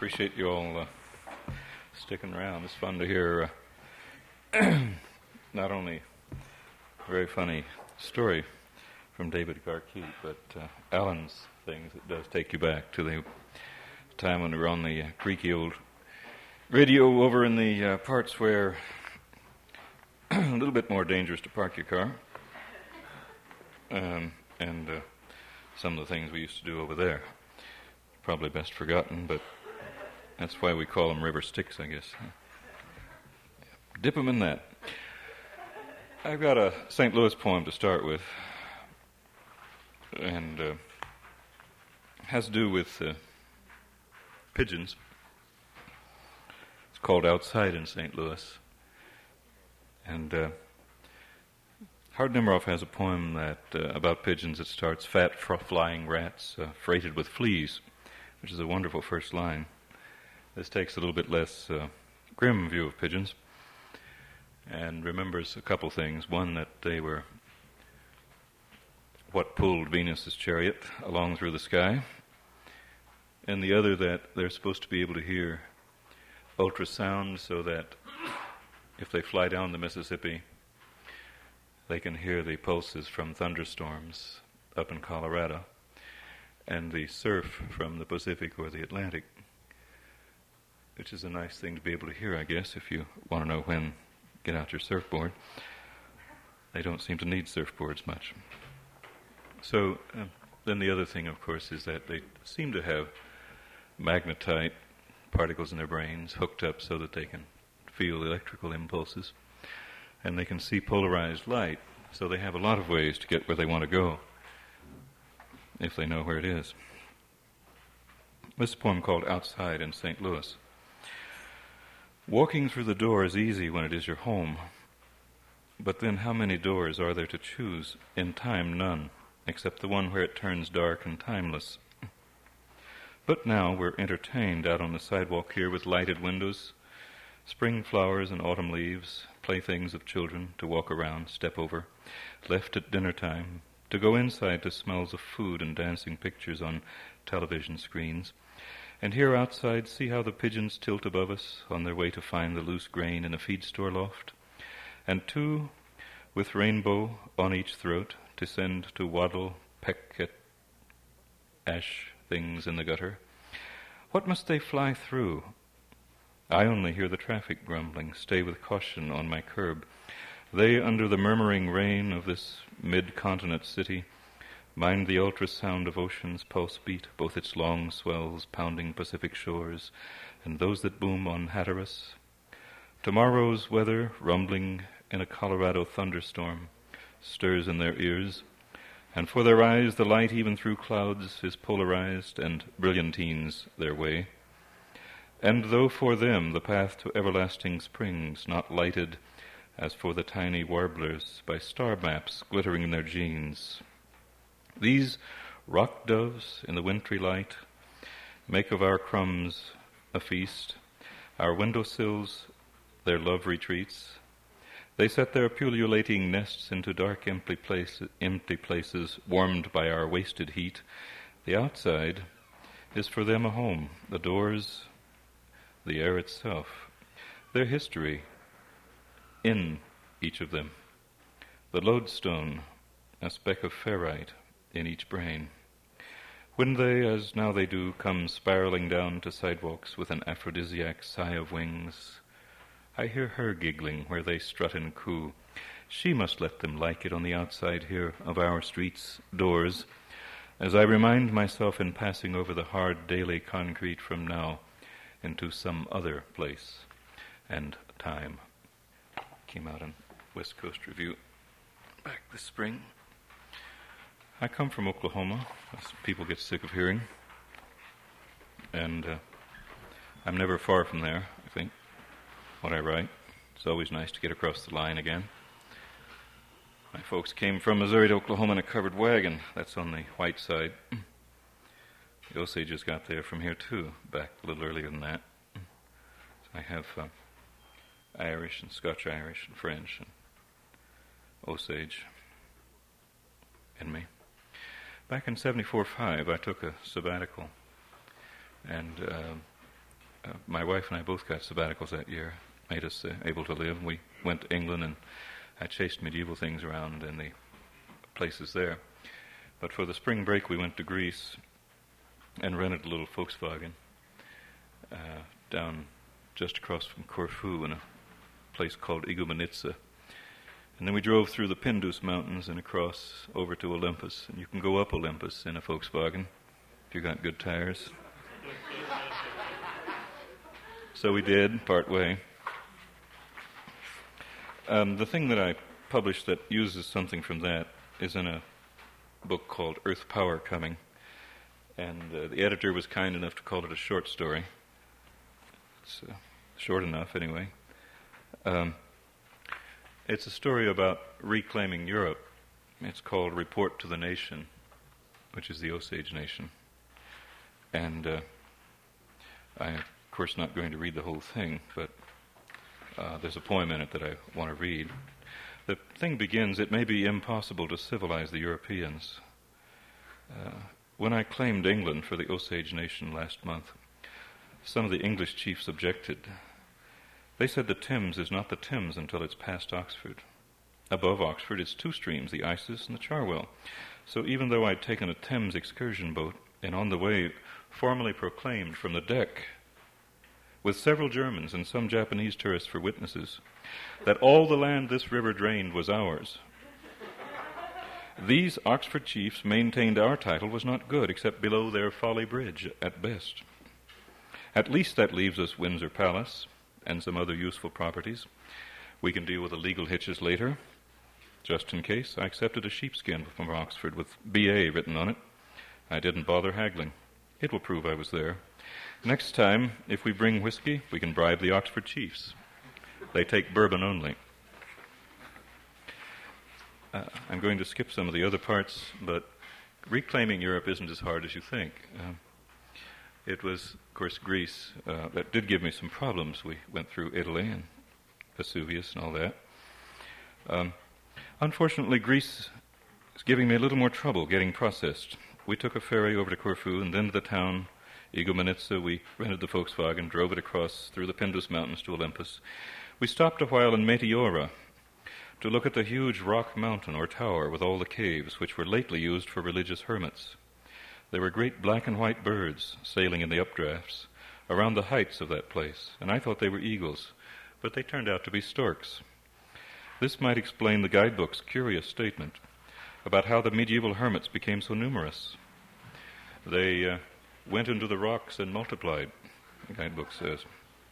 appreciate you all sticking around. It's fun to hear not only a very funny story from David Garkey, but Alan's things. It does take you back to the time when we were on the creaky old radio over in the parts where a little bit more dangerous to park your car, and some of the things we used to do over there. Probably best forgotten, but that's why we call them river sticks, I guess. Dip them in that. I've got a St. Louis poem to start with, and has to do with pigeons. It's called Outside in St. Louis. And Howard Nemeroff has a poem that about pigeons that starts, "Fat flying rats freighted with fleas," which is a wonderful first line. This takes a little bit less grim view of pigeons and remembers a couple things. One, that they were what pulled Venus's chariot along through the sky, and the other, that they're supposed to be able to hear ultrasound so that if they fly down the Mississippi, they can hear the pulses from thunderstorms up in Colorado and the surf from the Pacific or the Atlantic, which is a nice thing to be able to hear, I guess, if you want to know when. Get out your surfboard. They don't seem to need surfboards much. So then the other thing, of course, is that they seem to have magnetite particles in their brains hooked up so that they can feel electrical impulses, and they can see polarized light, so they have a lot of ways to get where they want to go if they know where it is. This is a poem called Outside in St. Louis. Walking through the door is easy when it is your home, but then how many doors are there to choose? In time, none, except the one where it turns dark and timeless. But now we're entertained out on the sidewalk here with lighted windows, spring flowers and autumn leaves, playthings of children to walk around, step over, left at dinner time, to go inside to smells of food and dancing pictures on television screens. And here outside, see how the pigeons tilt above us on their way to find the loose grain in a feed store loft. And two, with rainbow on each throat, to send to waddle, peck at ash things in the gutter. What must they fly through? I only hear the traffic grumbling, stay with caution on my curb. They, under the murmuring rain of this mid-continent city, mind the ultrasound of ocean's pulse beat, both its long swells pounding Pacific shores, and those that boom on Hatteras. Tomorrow's weather, rumbling in a Colorado thunderstorm, stirs in their ears, and for their eyes the light even through clouds is polarized and brilliantines their way. And though for them the path to everlasting springs not lighted as for the tiny warblers by star maps glittering in their jeans, these rock doves in the wintry light make of our crumbs a feast, our windowsills their love retreats. They set their pullulating nests into dark empty places warmed by our wasted heat. The outside is for them a home, the doors, the air itself, their history in each of them, the lodestone, a speck of ferrite in each brain. When they, as now they do, come spiraling down to sidewalks with an aphrodisiac sigh of wings, I hear her giggling where they strut and coo. She must let them like it on the outside here of our streets' doors, as I remind myself in passing over the hard daily concrete from now into some other place and time. Came out in West Coast Review back this spring. I come from Oklahoma, as people get sick of hearing, and I'm never far from there, I think, what I write. It's always nice to get across the line again. My folks came from Missouri to Oklahoma in a covered wagon. That's on the white side. The Osages got there from here, too, back a little earlier than that. So I have Irish and Scotch-Irish and French and Osage in me. Back in 74-5, I took a sabbatical and My wife and I both got sabbaticals that year, made us able to live. We went to England, and I chased medieval things around in the places there. But for the spring break, we went to Greece and rented a little Volkswagen down just across from Corfu in a place called Igoumenitsa. And then we drove through the Pindus Mountains and across over to Olympus. And you can go up Olympus in a Volkswagen if you got good tires. So we did, part way. The thing that I published that uses something from that is in a book called Earth Power Coming. And the editor was kind enough to call it a short story. It's short enough, anyway. It's a story about reclaiming Europe. It's called Report to the Nation, which is the Osage Nation. And I'm, of course, not going to read the whole thing, but there's a poem in it that I want to read. The thing begins, "It may be impossible to civilize the Europeans. When I claimed England for the Osage Nation last month, some of the English chiefs objected. They said the Thames is not the Thames until it's past Oxford. Above Oxford, it's two streams, the Isis and the Cherwell. So even though I'd taken a Thames excursion boat, and on the way formally proclaimed from the deck, with several Germans and some Japanese tourists for witnesses, that all the land this river drained was ours, these Oxford chiefs maintained our title was not good, except below their Folly Bridge at best. At least that leaves us Windsor Palace and some other useful properties. We can deal with the legal hitches later. Just in case, I accepted a sheepskin from Oxford with B.A. written on it. I didn't bother haggling. It will prove I was there. Next time, if we bring whiskey, we can bribe the Oxford chiefs. They take bourbon only." I'm going to skip some of the other parts, but reclaiming Europe isn't as hard as you think. It was, of course, Greece that did give me some problems. We went through Italy and Vesuvius and all that. Unfortunately, Greece is giving me a little more trouble getting processed. We took a ferry over to Corfu and then to the town, Igoumenitsa. We rented the Volkswagen, drove it across through the Pindus Mountains to Olympus. We stopped a while in Meteora to look at the huge rock mountain or tower with all the caves, which were lately used for religious hermits. There were great black and white birds sailing in the updrafts around the heights of that place, and I thought they were eagles, but they turned out to be storks. This might explain the guidebook's curious statement about how the medieval hermits became so numerous. They went into the rocks and multiplied, the guidebook says.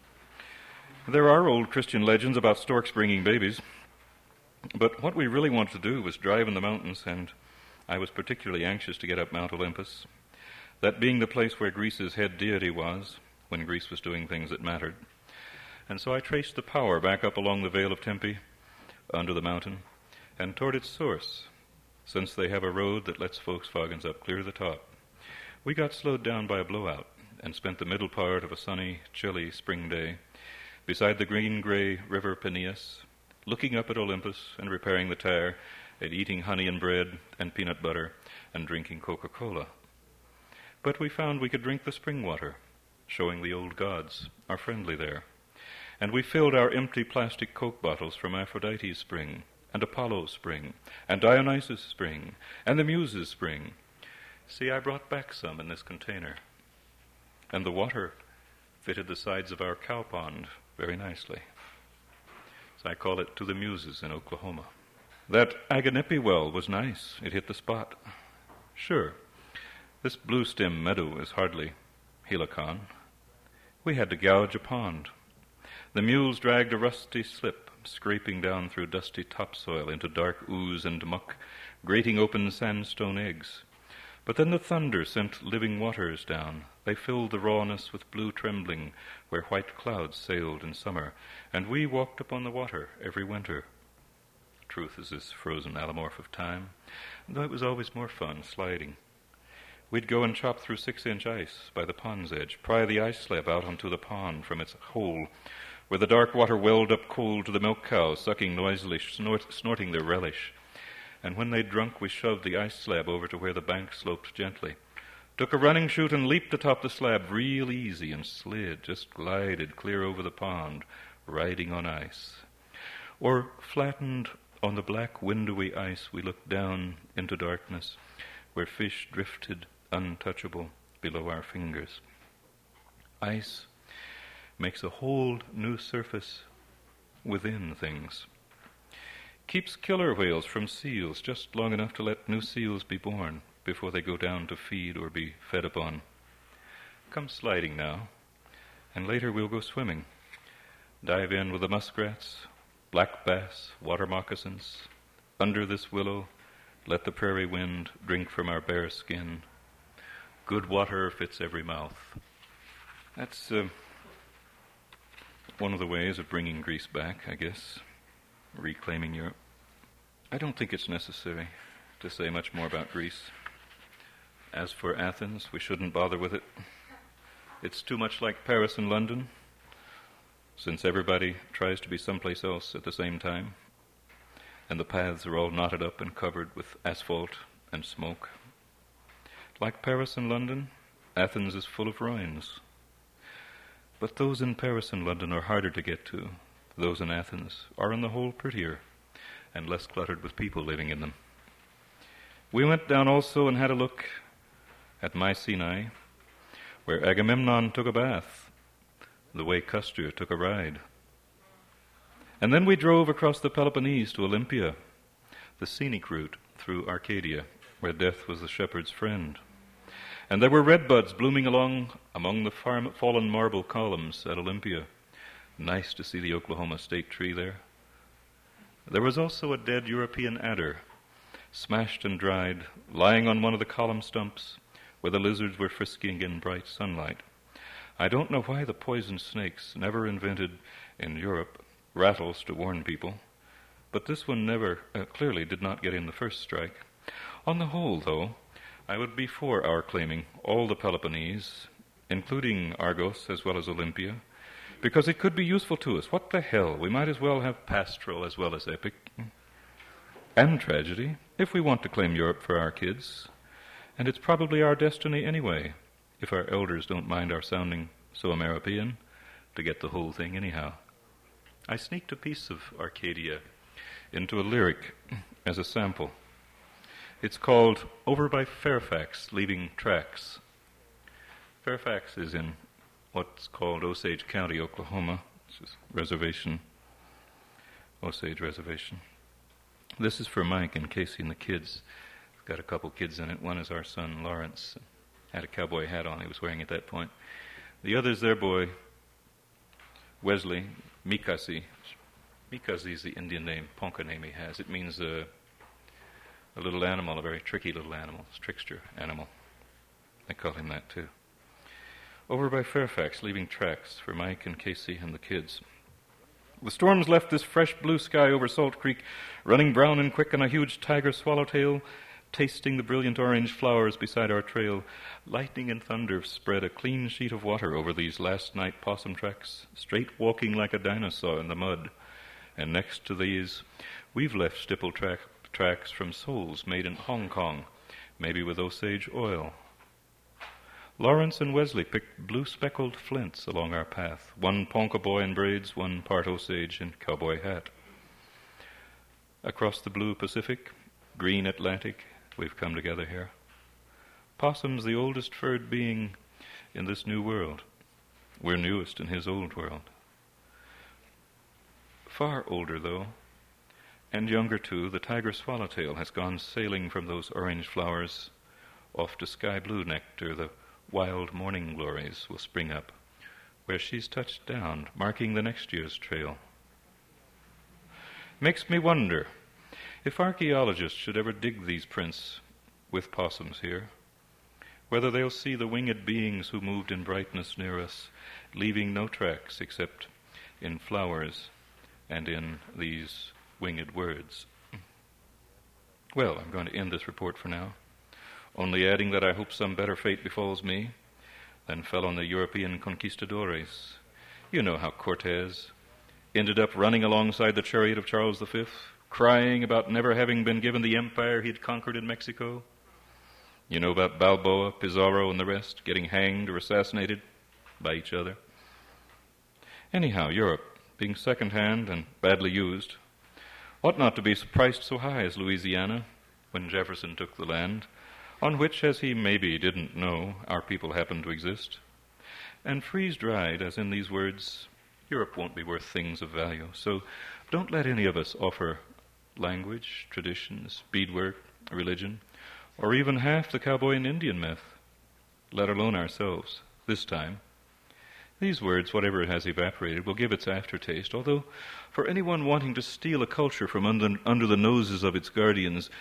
There are old Christian legends about storks bringing babies, but what we really wanted to do was drive in the mountains, and I was particularly anxious to get up Mount Olympus, that being the place where Greece's head deity was, when Greece was doing things that mattered. And so I traced the power back up along the Vale of Tempe, under the mountain, and toward its source, since they have a road that lets Volkswagens up clear to the top. We got slowed down by a blowout, and spent the middle part of a sunny, chilly spring day beside the green-gray river Peneus, looking up at Olympus and repairing the tire and eating honey and bread and peanut butter and drinking Coca-Cola. But we found we could drink the spring water, showing the old gods are friendly there. And we filled our empty plastic Coke bottles from Aphrodite's spring and Apollo's spring and Dionysus' spring and the Muses' spring. See, I brought back some in this container. And the water fitted the sides of our cow pond very nicely. So I call it To the Muses in Oklahoma. That Aganepi well was nice. It hit the spot. Sure, this blue stem meadow is hardly Helicon. We had to gouge a pond. The mules dragged a rusty slip, scraping down through dusty topsoil into dark ooze and muck, grating open sandstone eggs. But then the thunder sent living waters down. They filled the rawness with blue trembling, where white clouds sailed in summer, and we walked upon the water every winter. Truth is this frozen allamorph of time, though it was always more fun sliding. We'd go and chop through 6-inch ice by the pond's edge, pry the ice slab out onto the pond from its hole, where the dark water welled up cold to the milk cows, sucking noisily, snorting their relish. And when they'd drunk, we shoved the ice slab over to where the bank sloped gently, took a running chute and leaped atop the slab real easy and slid, just glided clear over the pond, riding on ice. Or flattened on the black windowy ice, we looked down into darkness, where fish drifted untouchable below our fingers. Ice makes a whole new surface within things. Keeps killer whales from seals just long enough to let new seals be born before they go down to feed or be fed upon. Come sliding now, and later we'll go swimming. Dive in with the muskrats, black bass, water moccasins. Under this willow, let the prairie wind drink from our bare skin. Good water fits every mouth. That's one of the ways of bringing Greece back, I guess, reclaiming Europe. I don't think it's necessary to say much more about Greece. As for Athens, we shouldn't bother with it. It's too much like Paris and London, since everybody tries to be someplace else at the same time, and the paths are all knotted up and covered with asphalt and smoke. Like Paris and London, Athens is full of ruins. But those in Paris and London are harder to get to. Those in Athens are on the whole prettier and less cluttered with people living in them. We went down also and had a look at Mycenae, where Agamemnon took a bath, the way Custer took a ride. And then we drove across the Peloponnese to Olympia, the scenic route through Arcadia, where death was the shepherd's friend. And there were redbuds blooming along among the fallen marble columns at Olympia. Nice to see the Oklahoma state tree there. There was also a dead European adder, smashed and dried, lying on one of the column stumps where the lizards were frisking in bright sunlight. I don't know why the poison snakes never invented in Europe rattles to warn people, but this one clearly did not get in the first strike. On the whole, though, I would be for our claiming all the Peloponnese, including Argos as well as Olympia, because it could be useful to us. What the hell? We might as well have pastoral as well as epic and tragedy if we want to claim Europe for our kids. And it's probably our destiny anyway, if our elders don't mind our sounding so American, to get the whole thing anyhow. I sneaked a piece of Arcadia into a lyric as a sample. It's called Over by Fairfax, Leaving Tracks. Fairfax is in what's called Osage County, Oklahoma, which is reservation, Osage Reservation. This is for Mike and Casey and the kids. We've got a couple kids in it. One is our son, Lawrence. Had a cowboy hat on he was wearing at that point. The other is their boy, Wesley, Mikasi. Mikasi is the Indian name, Ponca name he has. It means a little animal, a very tricky little animal, a trickster animal. They call him that too. Over by Fairfax, leaving tracks for Mike and Casey and the kids. The storms left this fresh blue sky over Salt Creek, running brown and quick on a huge tiger swallowtail, tasting the brilliant orange flowers beside our trail. Lightning and thunder spread a clean sheet of water over these last night possum tracks, straight walking like a dinosaur in the mud. And next to these, we've left stipple tracks from soles made in Hong Kong, maybe with Osage oil. Lawrence and Wesley picked blue speckled flints along our path, one Ponca boy in braids, one part Osage in cowboy hat. Across the blue Pacific, green Atlantic, we've come together here. Possum's the oldest furred being in this new world. We're newest in his old world. Far older, though, and younger too, the tiger swallowtail has gone sailing from those orange flowers off to sky blue nectar. The wild morning glories will spring up, where she's touched down, marking the next year's trail. Makes me wonder if archaeologists should ever dig these prints with possums here, whether they'll see the winged beings who moved in brightness near us, leaving no tracks except in flowers and in these winged words. Well, I'm going to end this report for now, only adding that I hope some better fate befalls me than fell on the European conquistadores. You know how Cortez ended up running alongside the chariot of Charles V, crying about never having been given the empire he'd conquered in Mexico. You know about Balboa, Pizarro, and the rest getting hanged or assassinated by each other? Anyhow, Europe, being second-hand and badly used, ought not to be priced so high as Louisiana when Jefferson took the land, on which, as he maybe didn't know, our people happened to exist. And freeze-dried, as in these words, Europe won't be worth things of value. So don't let any of us offer language, traditions, beadwork, religion, or even half the cowboy and Indian myth, let alone ourselves, this time. These words, whatever has evaporated, will give its aftertaste, although for anyone wanting to steal a culture from under the noses of its guardians,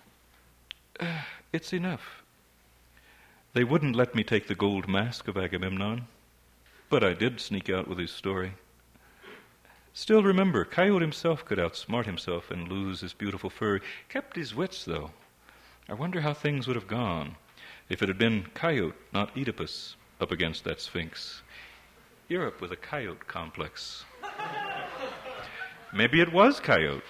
it's enough. They wouldn't let me take the gold mask of Agamemnon, but I did sneak out with his story. Still remember, Coyote himself could outsmart himself and lose his beautiful fur. He kept his wits, though. I wonder how things would have gone if it had been Coyote, not Oedipus, up against that Sphinx. Europe with a coyote complex. Maybe it was Coyote.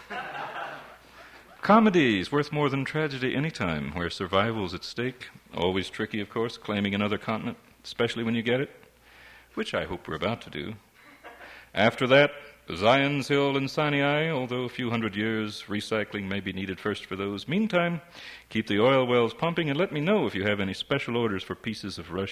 Comedy's worth more than tragedy any time, where survival's at stake. Always tricky, of course, claiming another continent, especially when you get it, which I hope we're about to do. After that, Zion's Hill and Sinai, although a few hundred years, recycling may be needed first for those. Meantime, keep the oil wells pumping and let me know if you have any special orders for pieces of Russian